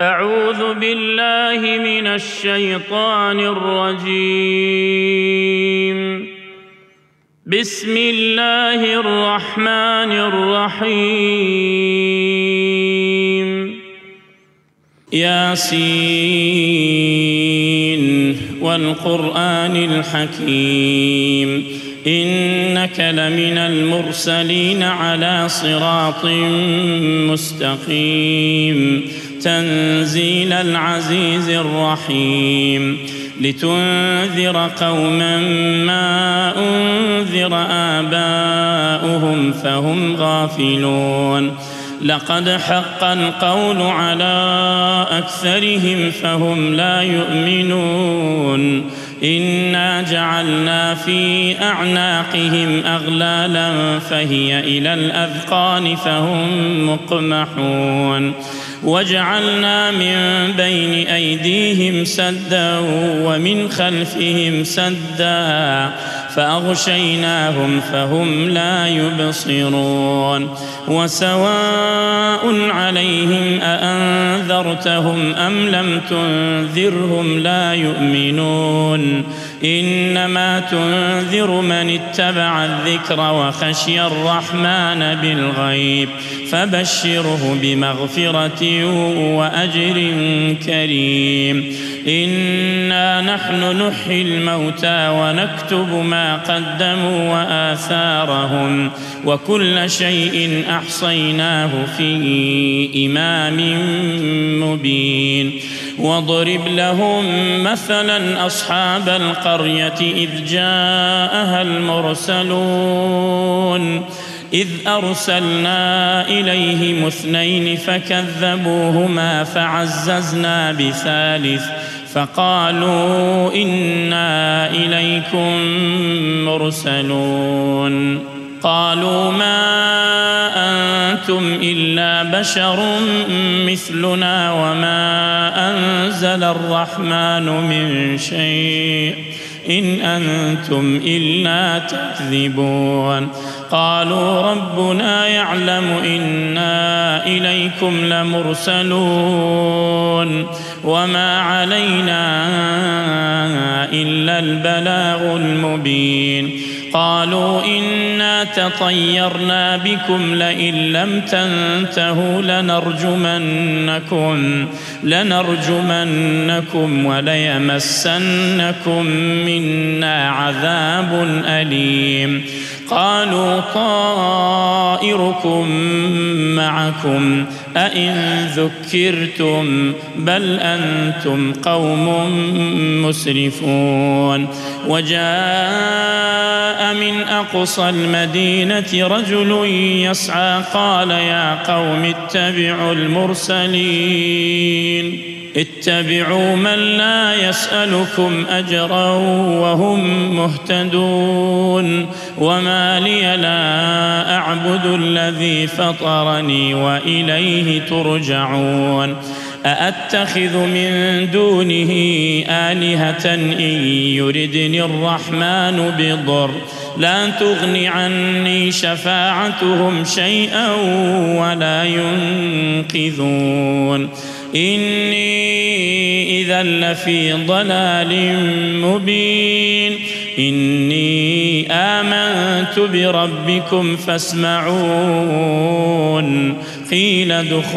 أعوذ بالله من الشيطان الرجيم. بسم الله الرحمن الرحيم. ياسين والقرآن الحكيم إنك لمن المرسلين على صراط مستقيم تنزيل العزيز الرحيم لتنذر قوما ما أنذر آباؤهم فهم غافلون لقد حق القول على أكثرهم فهم لا يؤمنون إنا جعلنا في أعناقهم أغلالا فهي إلى الأذقان فهم مقمحون وجعلنا من بين أيديهم سدا ومن خلفهم سدا فأغشيناهم فهم لا يبصرون وسواء عليهم أأنذرتهم أم لم تنذرهم لا يؤمنون إنما تنذر من اتبع الذكر وخشي الرحمن بالغيب فبشره بمغفرة وأجر كريم إنا نحن نحيي الموتى ونكتب ما قدموا وآثارهم وكل شيء أحصيناه في إمام مبين واضرب لهم مثلا أصحاب القرية إذ جاءها المرسلون إذ أرسلنا إليهم اثنين فكذبوهما فعززنا بثالث فقالوا إنا إليكم مرسلون قالوا ما أنتم إلا بشر مثلنا وما أنزل الرحمن من شيء إن أنتم إلا تكذبون قالوا ربنا يعلم إنا إليكم لمرسلون وما علينا إلا البلاغ المبين قالوا إنا تطيرنا بكم لئن لم تنتهوا لنرجمنكم وليمسنكم منا عذاب أليم قالوا طائركم معكم أئن ذكرتم بل أنتم قوم مسرفون وجاء من أقصى المدينة رجل يسعى قال يا قوم اتبعوا المرسلين اتبعوا من لا يسألكم أجرا وهم مهتدون وما لي لا أعبد الذي فطرني وإليه ترجعون أأتخذ من دونه آلهة إن يردني الرحمن بضر لا تغن عني شفاعتهم شيئا ولا ينقذون إني إذا لفي ضلال مبين إني آمنت بربكم فاسمعون قيل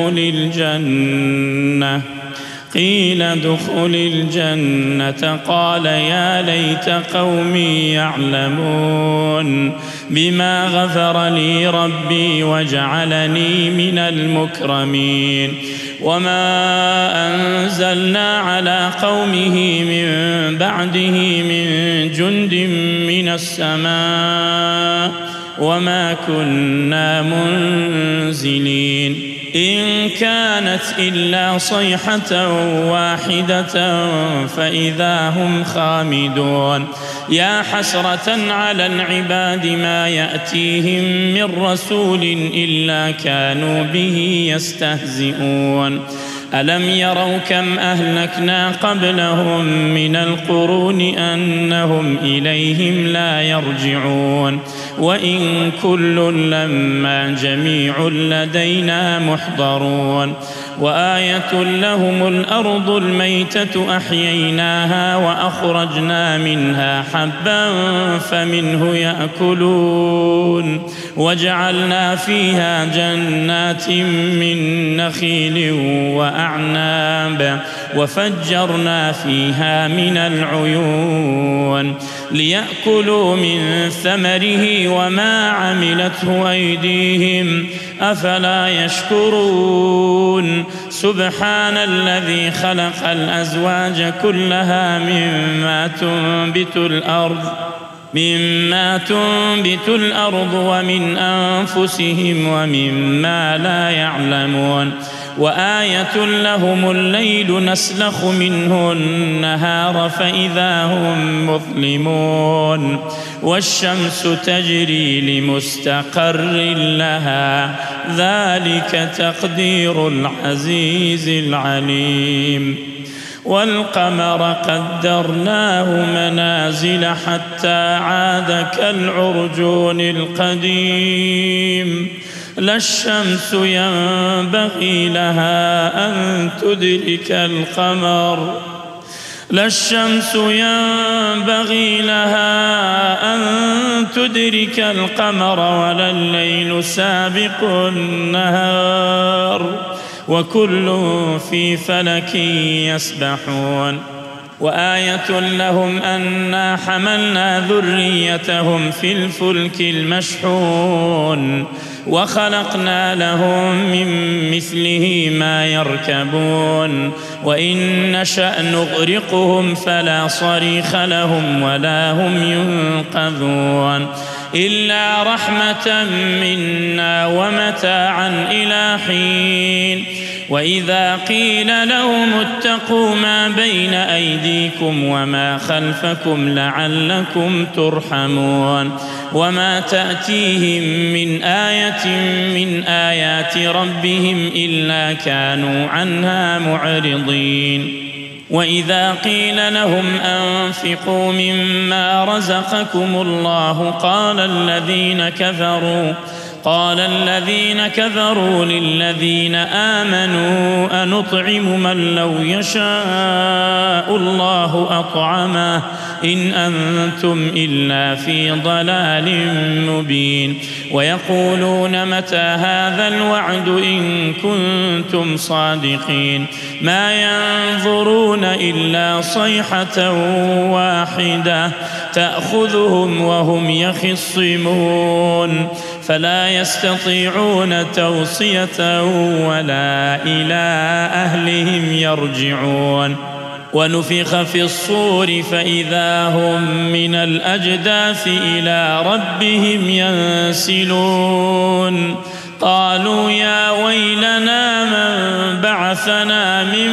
ادخل الجنة قال يا ليت قومي يعلمون بما غفر لي ربي وجعلني من المكرمين وما أنزلنا على قومه من بعده من جند من السماء وما كنا منزلين إن كانت إلا صيحة واحدة فإذا هم خامدون يا حسرة على العباد ما يأتيهم من رسول إلا كانوا به يستهزئون ألم يروا كم أهلكنا قبلهم من القرون أنهم إليهم لا يرجعون وإن كل لما جميع لدينا محضرون وآية لهم الأرض الميتة أحييناها وأخرجنا منها حبا فمنه يأكلون وجعلنا فيها جنات من نخيل وأعناب وفجرنا فيها من العيون ليأكلوا من ثمره وما عملته أيديهم أفلا يشكرون سبحان الذي خلق الأزواج كلها مما تنبت الأرض ومن أنفسهم ومما لا يعلمون وآية لهم الليل نسلخ منه النهار فإذا هم مظلمون والشمس تجري لمستقر لها ذلك تقدير العزيز العليم والقمر قدرناه منازل حتى عاد كالعرجون القديم لا الشمس ينبغي لها أن تدرك القمر ولا الليل سابق النهار وكل في فلك يسبحون وآية لهم أنا حملنا ذريتهم في الفلك المشحون وخلقنا لهم من مثله ما يركبون وإن نشأ نغرقهم فلا صريخ لهم ولا هم ينقذون إلا رحمة منا ومتاعا إلى حين وإذا قيل لهم اتقوا ما بين أيديكم وما خلفكم لعلكم ترحمون وما تأتيهم من آية من آيات ربهم إلا كانوا عنها معرضين وإذا قيل لهم أنفقوا مما رزقكم الله قال الذين كفروا للذين آمنوا أنطعم من لو يشاء الله أطعمه إن أنتم إلا في ضلال مبين ويقولون متى هذا الوعد إن كنتم صادقين ما ينظرون إلا صيحة واحدة تأخذهم وهم يخصمون فلا يستطيعون توصية ولا إلى أهلهم يرجعون ونفخ في الصور فإذا هم من الأجداث إلى ربهم ينسلون قالوا يا ويلنا من بعثنا من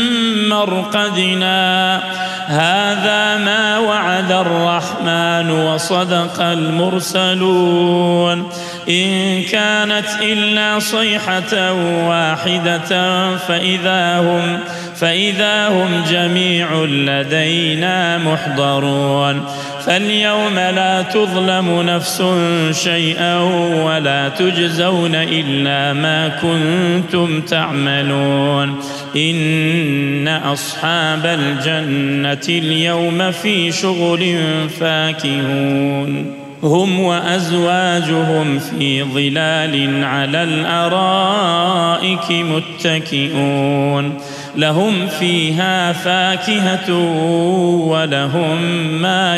مرقدنا هذا ما وعد الرحمن وصدق المرسلون إن كانت إلا صيحة واحدة فإذا هم جميع لدينا محضرون فاليوم لا تظلم نفس شيئا ولا تجزون إلا ما كنتم تعملون إن أصحاب الجنة اليوم في شغل فاكهون هم وأزواجهم في ظلال على الأرائك متكئون لهم فيها فاكهة ولهم ما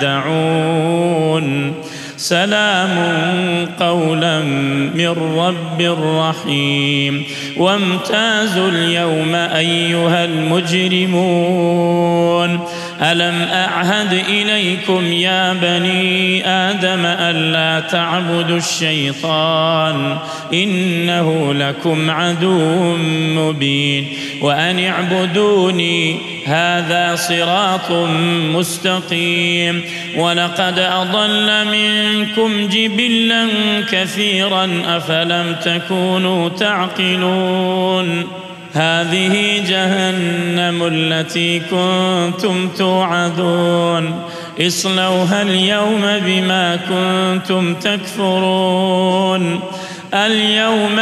يدعون سلام قولا من رب رحيم وامتازوا اليوم أيها المجرمون ألم أعهد إليكم يا بني آدم ألا تعبدوا الشيطان إنه لكم عدو مبين وأن اعبدوني هذا صراط مستقيم ولقد أضل منكم جبلا كثيرا أفلم تكونوا تعقلون هذه جهنم التي كنتم توعدون اصلوها اليوم بما كنتم تكفرون اليوم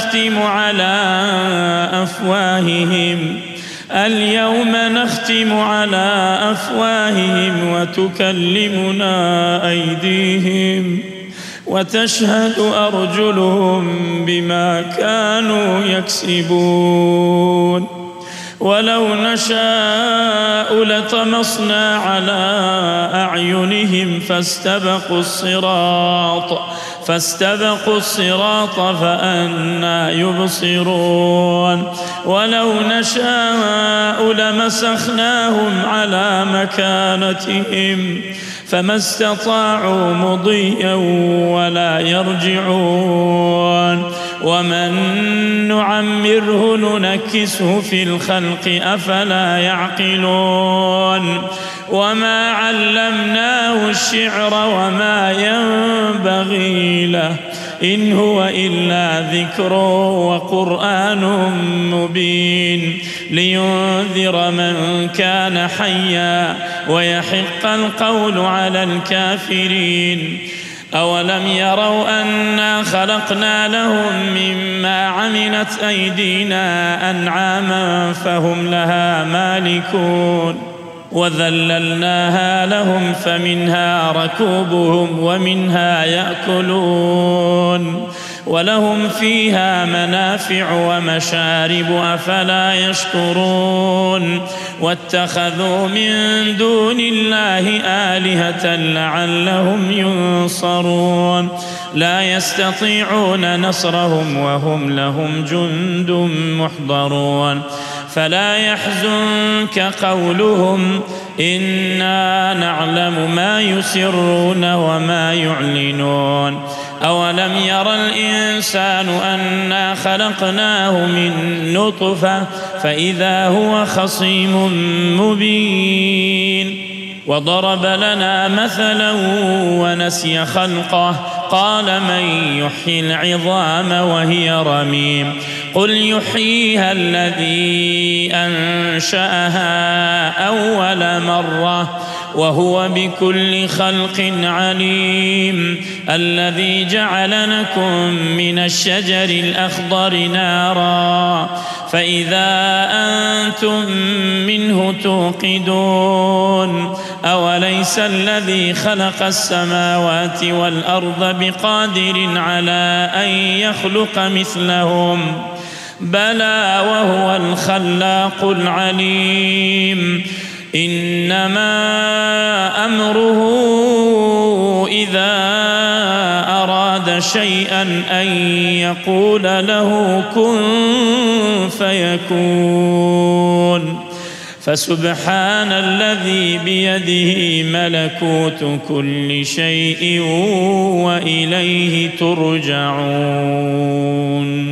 نختم على أفواههم وتكلمنا أيديهم وتشهد أرجلهم بما كانوا يكسبون ولو نشاء لطمسنا على أعينهم فاستبقوا الصراط فأنى يبصرون ولو نشاء لمسخناهم على مكانتهم فما استطاعوا مضيا ولا يرجعون ومن نعمره ننكسه في الخلق أفلا يعقلون وما علمناه الشعر وما ينبغي له إن هو إلا ذكر وقرآن مبين لينذر من كان حيا ويحق القول على الكافرين أولم يروا أنا خلقنا لهم مما عملت أيدينا أنعاما فهم لها مالكون وذللناها لهم فمنها ركوبهم ومنها يأكلون ولهم فيها منافع ومشارب أفلا يشكرون واتخذوا من دون الله آلهة لعلهم ينصرون لا يستطيعون نصرهم وهم لهم جند محضرون فلا يحزنك قولهم إنا نعلم ما يسرون وما يعلنون أولم ير الإنسان أنا خلقناه من نطفة فإذا هو خصيم مبين وضرب لنا مثلا ونسي خلقه قال من يحيي العظام وهي رميم قل يحييها الذي أنشأها أول مرة وهو بكل خلق عليم الذي جعل لكم من الشجر الأخضر نارا فإذا أنتم منه توقدون أوليس الذي خلق السماوات والأرض بقادر على أن يخلق مثلهم بلى وهو الخلاق العليم إنما أمره إذا أراد شيئا أن يقول له كن فيكون فسبحان الذي بيده ملكوت كل شيء وإليه ترجعون.